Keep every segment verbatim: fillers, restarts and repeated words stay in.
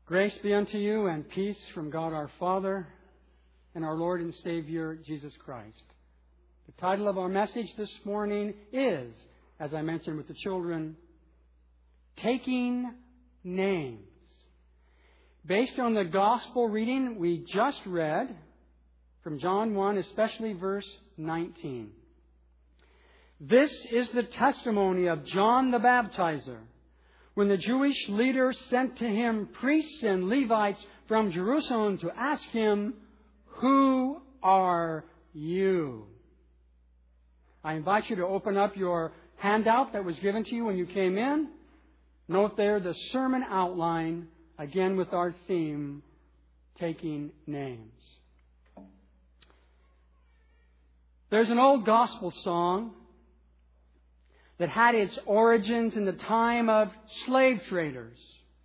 Grace be unto you and peace from God our Father and our Lord and Savior, Jesus Christ. The title of our message this morning is, as I mentioned with the children, Taking Names. Based on the gospel reading we just read from John one, especially verse nineteen. This is the testimony of John the Baptizer, when the Jewish leaders sent to him priests and Levites from Jerusalem to ask him, "Who are you?" I invite you to open up your handout that was given to you when you came in. Note there the sermon outline, again with our theme, Taking Names. There's an old gospel song that had its origins in the time of slave traders.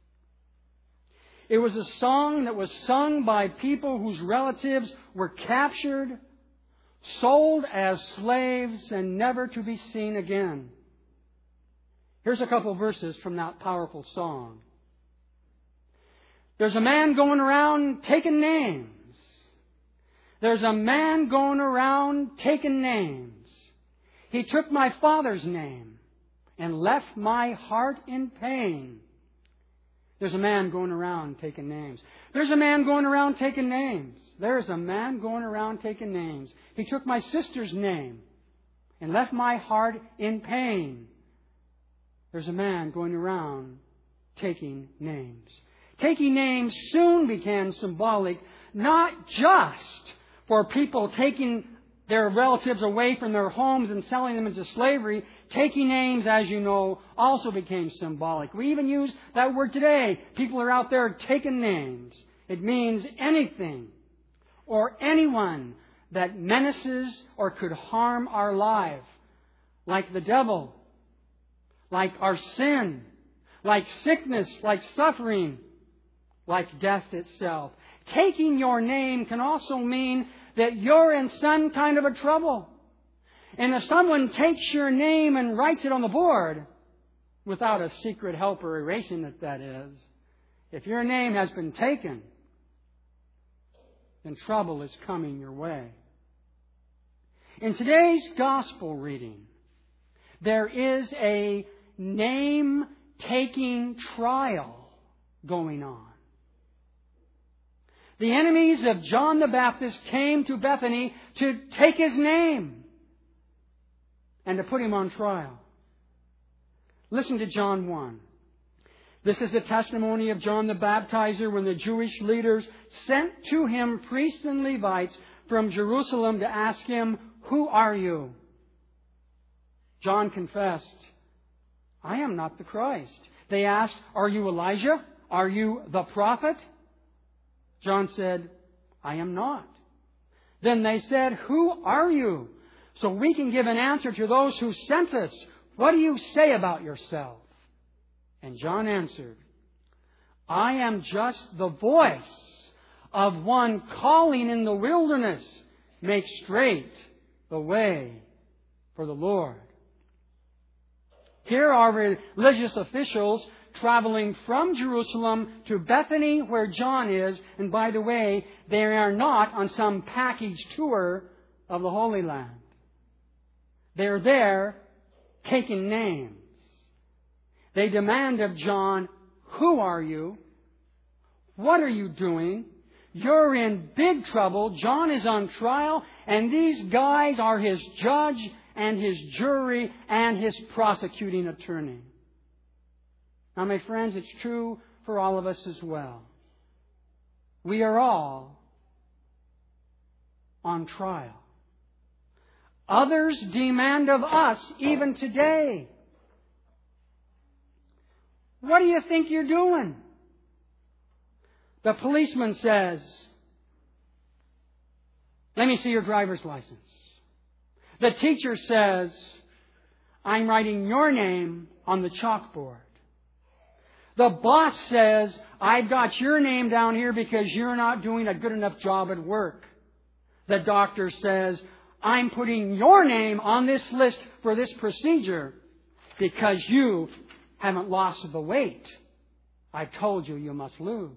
It was a song that was sung by people whose relatives were captured, sold as slaves, and never to be seen again. Here's a couple verses from that powerful song. There's a man going around taking names. There's a man going around taking names. He took my father's name and left my heart in pain. There's a man going around taking names. There's a man going around taking names. There's a man going around taking names. He took my sister's name and left my heart in pain. There's a man going around taking names. Taking names soon became symbolic, not just for people taking their relatives away from their homes and selling them into slavery. Taking names, as you know, also became symbolic. We even use that word today. People are out there taking names. It means anything or anyone that menaces or could harm our life, like the devil, like our sin, like sickness, like suffering, like death itself. Taking your name can also mean that you're in some kind of a trouble. And if someone takes your name and writes it on the board, without a secret helper erasing it, that is, if your name has been taken, then trouble is coming your way. In today's gospel reading, there is a name-taking trial going on. The enemies of John the Baptist came to Bethany to take his name and to put him on trial. Listen to John one. This is the testimony of John the Baptizer when the Jewish leaders sent to him priests and Levites from Jerusalem to ask him, "Who are you?" John confessed, "I am not the Christ." They asked, "Are you Elijah? Are you the prophet?" John said, "I am not." Then they said, "Who are you? So we can give an answer to those who sent us. What do you say about yourself?" And John answered, "I am just the voice of one calling in the wilderness, make straight the way for the Lord." Here are religious officials traveling from Jerusalem to Bethany, where John is. And by the way, they are not on some package tour of the Holy Land. They're there taking names. They demand of John, "Who are you? What are you doing? You're in big trouble. John is on trial, and these guys are his judge and his jury and his prosecuting attorney." Now, my friends, it's true for all of us as well. We are all on trial. Others demand of us even today. What do you think you're doing? The policeman says, "Let me see your driver's license." The teacher says, "I'm writing your name on the chalkboard." The boss says, "I've got your name down here because you're not doing a good enough job at work." The doctor says, "I'm putting your name on this list for this procedure because you haven't lost the weight I told you you must lose.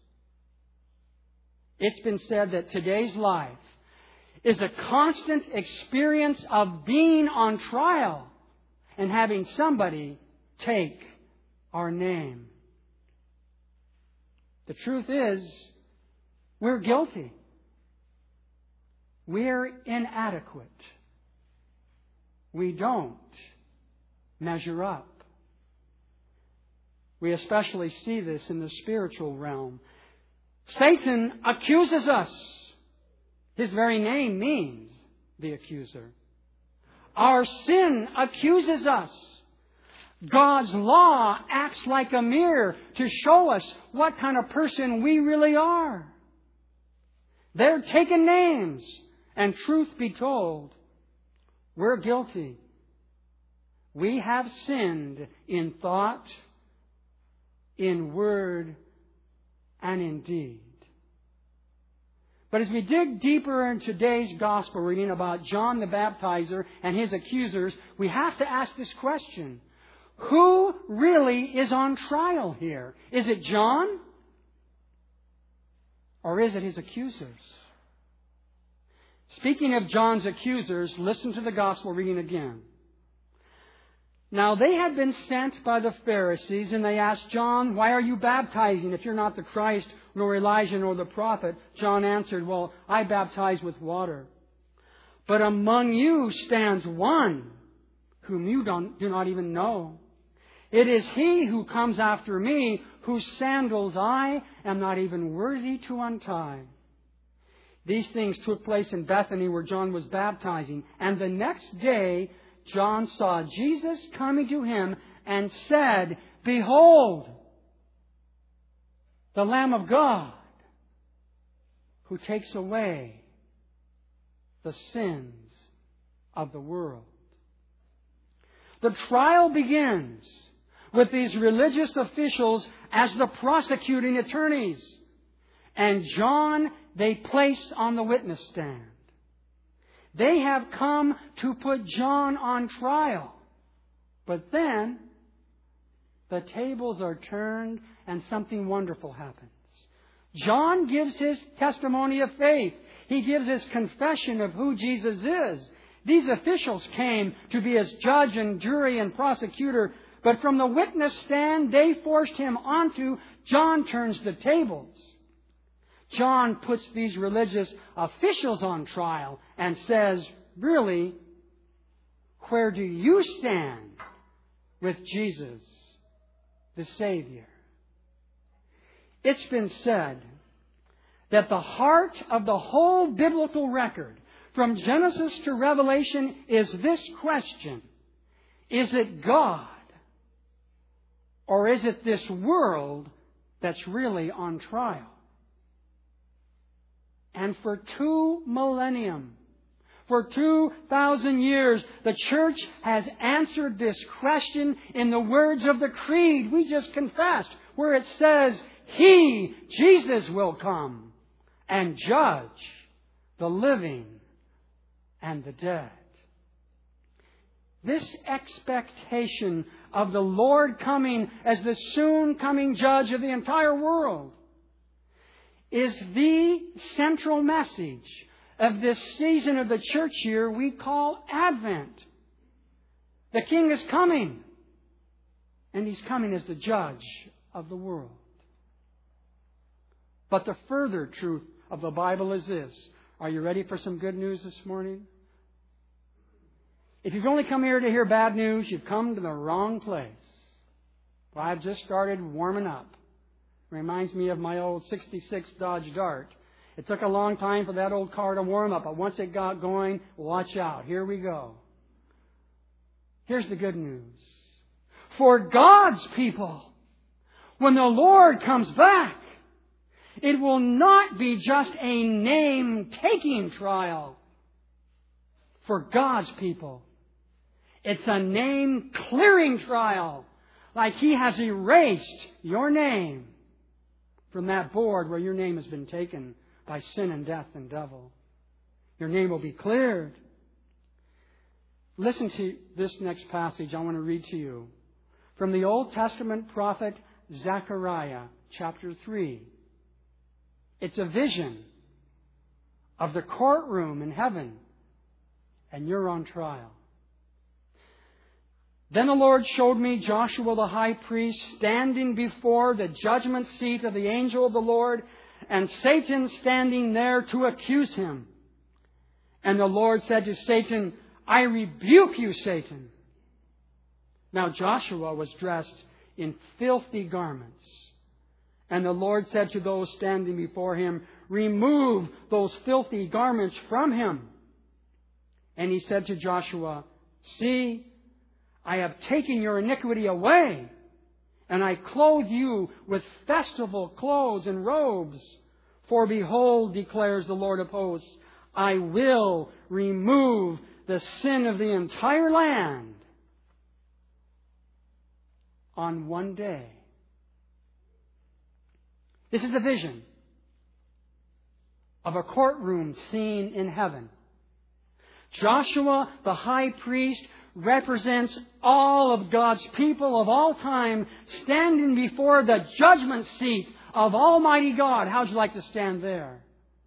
It's been said that today's life is a constant experience of being on trial and having somebody take our name. The truth is, we're guilty. We're inadequate. We don't measure up. We especially see this in the spiritual realm. Satan accuses us. His very name means the accuser. Our sin accuses us. God's law acts like a mirror to show us what kind of person we really are. They're taking names, and truth be told, we're guilty. We have sinned in thought, in word, and in deed. But as we dig deeper in today's gospel reading about John the Baptizer and his accusers, we have to ask this question. Who really is on trial here? Is it John? Or is it his accusers? Speaking of John's accusers, listen to the gospel reading again. Now they had been sent by the Pharisees, and they asked John, "Why are you baptizing if you're not the Christ, nor Elijah, nor the prophet?" John answered, "Well, I baptize with water. But among you stands one whom you don't, do not even know. It is he who comes after me, whose sandals I am not even worthy to untie." These things took place in Bethany where John was baptizing. And the next day, John saw Jesus coming to him and said, "Behold, the Lamb of God who takes away the sins of the world." The trial begins with these religious officials as the prosecuting attorneys. And John they place on the witness stand. They have come to put John on trial. But then the tables are turned and something wonderful happens. John gives his testimony of faith. He gives his confession of who Jesus is. These officials came to be his judge and jury and prosecutor, but from the witness stand they forced him onto. John turns the tables. John puts these religious officials on trial and says, really, where do you stand with Jesus, the Savior? It's been said that the heart of the whole biblical record, from Genesis to Revelation, is this question: is it God, or is it this world that's really on trial? And for two millennium, for two thousand years, the church has answered this question in the words of the creed we just confessed, where it says, He, Jesus, will come and judge the living and the dead. This expectation of the Lord coming as the soon coming judge of the entire world is the central message of this season of the church year we call Advent. The King is coming, and He's coming as the judge of the world. But the further truth of the Bible is this. Are you ready for some good news this morning? If you've only come here to hear bad news, you've come to the wrong place. Well, I've just started warming up. Reminds me of my old sixty-six Dodge Dart. It took a long time for that old car to warm up, but once it got going, watch out. Here we go. Here's the good news. For God's people, when the Lord comes back, it will not be just a name-taking trial. For God's people, it's a name-clearing trial, like He has erased your name from that board where your name has been taken by sin and death and devil. Your name will be cleared. Listen to this next passage I want to read to you. From the Old Testament prophet Zechariah chapter three. It's a vision of the courtroom in heaven, and you're on trial. Then the Lord showed me Joshua the high priest standing before the judgment seat of the angel of the Lord, and Satan standing there to accuse him. And the Lord said to Satan, I rebuke you, Satan. Now Joshua was dressed in filthy garments. And the Lord said to those standing before him, remove those filthy garments from him. And he said to Joshua, see, I have taken your iniquity away, and I clothe you with festival clothes and robes. For behold, declares the Lord of hosts, I will remove the sin of the entire land on one day. This is a vision of a courtroom scene in heaven. Joshua, the high priest, represents all of God's people of all time standing before the judgment seat of Almighty God. How'd you like to stand there?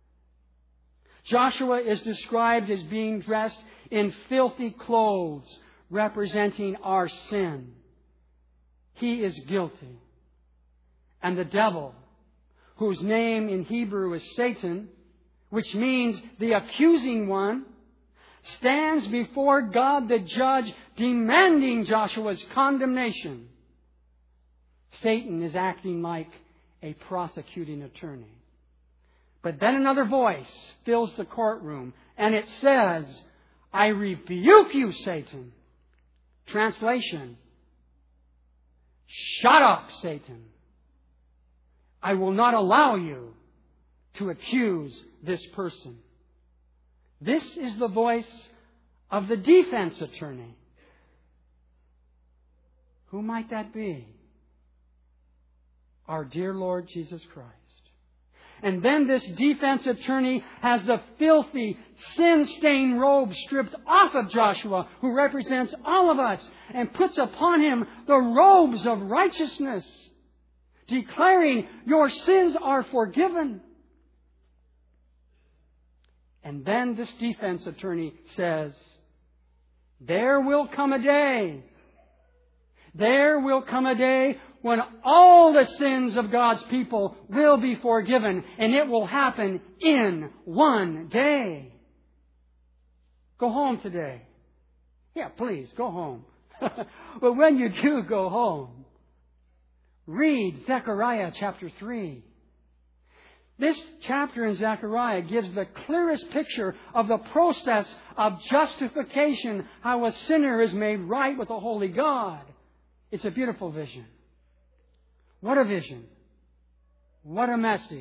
Joshua is described as being dressed in filthy clothes representing our sin. He is guilty. And the devil, whose name in Hebrew is Satan, which means the accusing one, stands before God the judge demanding Joshua's condemnation. Satan is acting like a prosecuting attorney. But then another voice fills the courtroom, and it says, I rebuke you, Satan. Translation, shut up, Satan. I will not allow you to accuse this person. This is the voice of the defense attorney. Who might that be? Our dear Lord Jesus Christ. And then this defense attorney has the filthy, sin-stained robe stripped off of Joshua, who represents all of us, and puts upon him the robes of righteousness, declaring, your sins are forgiven. And then this defense attorney says, there will come a day, there will come a day when all the sins of God's people will be forgiven, and it will happen in one day. Go home today. Yeah, please, go home. But when you do go home, read Zechariah chapter three. This chapter in Zechariah gives the clearest picture of the process of justification, how a sinner is made right with the holy God. It's a beautiful vision. What a vision. What a message.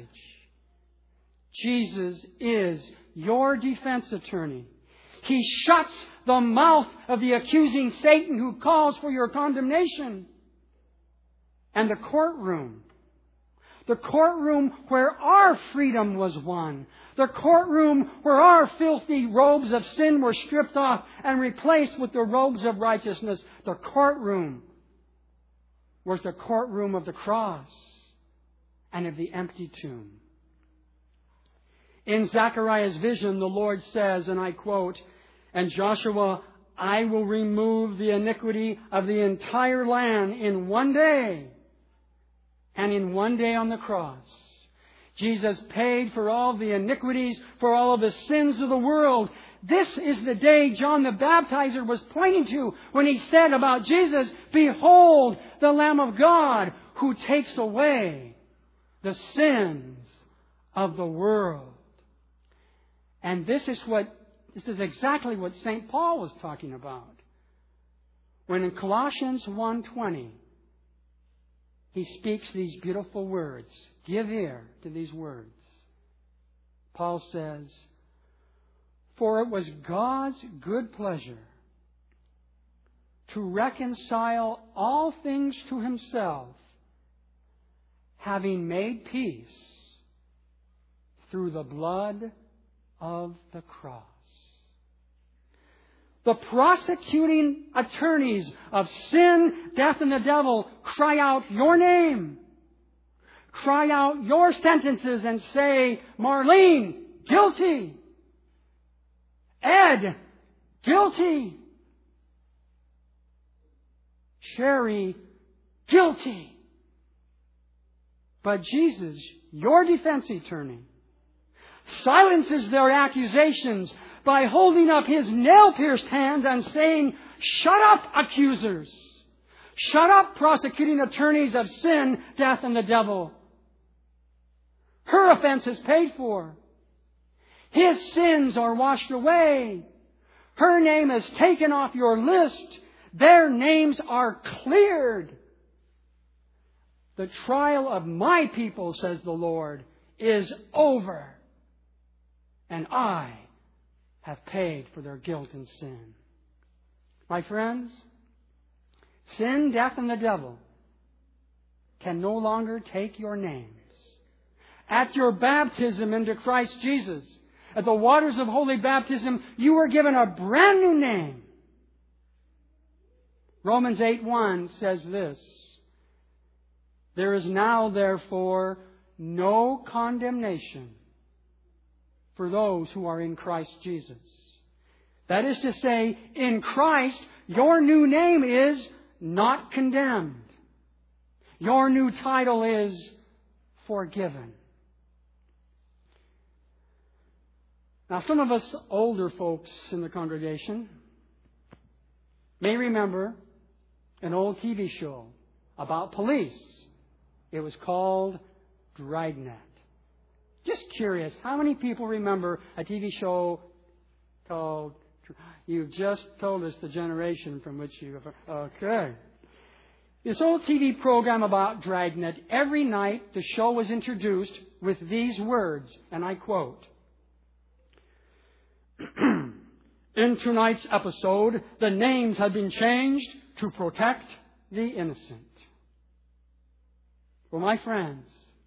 Jesus is your defense attorney. He shuts the mouth of the accusing Satan who calls for your condemnation. And the courtroom. The courtroom where our freedom was won. The courtroom where our filthy robes of sin were stripped off and replaced with the robes of righteousness. The courtroom was the courtroom of the cross and of the empty tomb. In Zechariah's vision, the Lord says, and I quote, and Joshua, I will remove the iniquity of the entire land in one day. And in one day on the cross, Jesus paid for all the iniquities, for all of the sins of the world. This is the day John the Baptizer was pointing to when he said about Jesus, behold, the Lamb of God who takes away the sins of the world. And this is what, this is exactly what Saint Paul was talking about. When in Colossians one twenty, he speaks these beautiful words. Give ear to these words. Paul says, for it was God's good pleasure to reconcile all things to Himself, having made peace through the blood of the cross. The prosecuting attorneys of sin, death, and the devil cry out your name. Cry out your sentences and say, Marlene, guilty. Ed, guilty. Sherry, guilty. But Jesus, your defense attorney, silences their accusations by holding up His nail-pierced hands and saying, shut up, accusers. Shut up, prosecuting attorneys of sin, death, and the devil. Her offense is paid for. His sins are washed away. Her name is taken off your list. Their names are cleared. The trial of my people, says the Lord, is over. And I have paid for their guilt and sin. My friends, sin, death, and the devil can no longer take your names. At your baptism into Christ Jesus, at the waters of holy baptism, you were given a brand new name. Romans eight one says this, there is now, therefore, no condemnation for those who are in Christ Jesus. That is to say, in Christ, your new name is not condemned. Your new title is forgiven. Now, some of us older folks in the congregation may remember an old T V show about police. It was called Dragnet. Just curious, how many people remember a T V show called... You've just told us the generation from which you... Okay. This old T V program about Dragnet, every night the show was introduced with these words, and I quote, in tonight's episode, the names have been changed to protect the innocent. Well, my friends,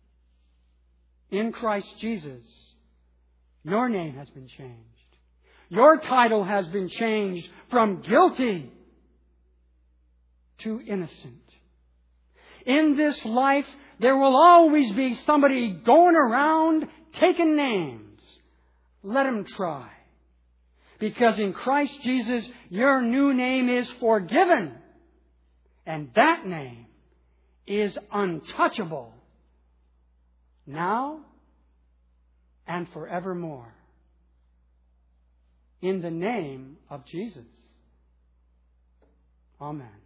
in Christ Jesus, your name has been changed. Your title has been changed from guilty to innocent. In this life, there will always be somebody going around taking names. Let him try. Because in Christ Jesus, your new name is forgiven. And that name is untouchable. Now and forevermore. In the name of Jesus. Amen.